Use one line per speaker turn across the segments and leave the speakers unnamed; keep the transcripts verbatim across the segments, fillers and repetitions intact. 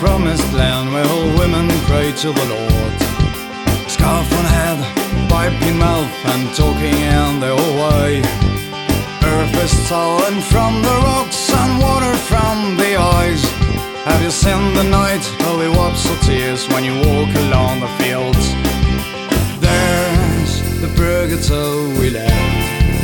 promised land where all women pray to the Lord. Scarf on head, pipe in mouth, and talking in their whole way. Earth is stolen from the rocks and water from the eyes. Have you seen the night holy wipes of tears when you walk along the fields? There's the purgatory land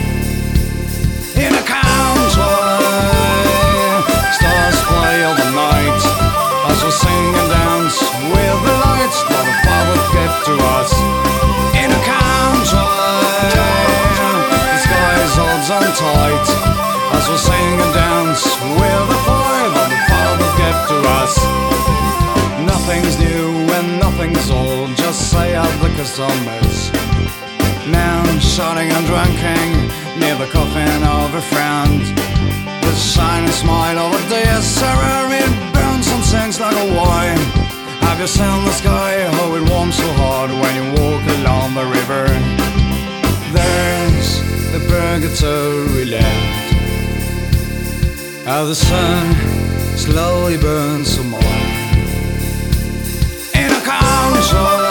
in a country. Stars play all the night as we sing and dance with the lights that the Father gave to us. In a country, the sky holds on tight as we sing and dance with the fire that the Father gave to us. Nothing's new and nothing's old, just say out the customers. Men shouting and drinking near the coffin of a friend. The shining smile of a dear Sarah, it burns and sings like a wine. Have you seen the sky, how it warms so hard when you walk along the river? There's the purgatory land, how the sun slowly burns some more. In a country,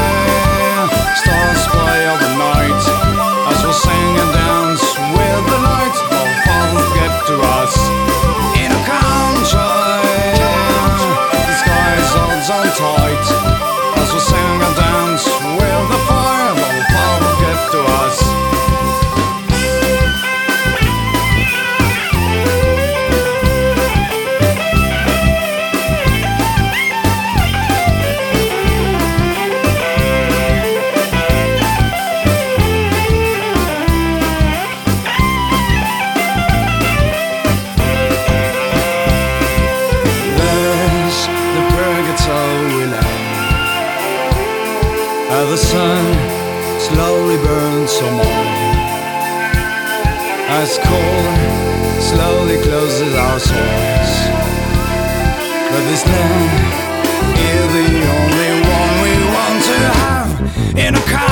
stars play all the night as we sing and dance with the light our Father gave to us. In a country, the sky holds on tight as we sing and dance with the fire that our Father gave to us. How the sun slowly burns some more, as cold slowly closes our souls. But this land is the only one we want to have in a car.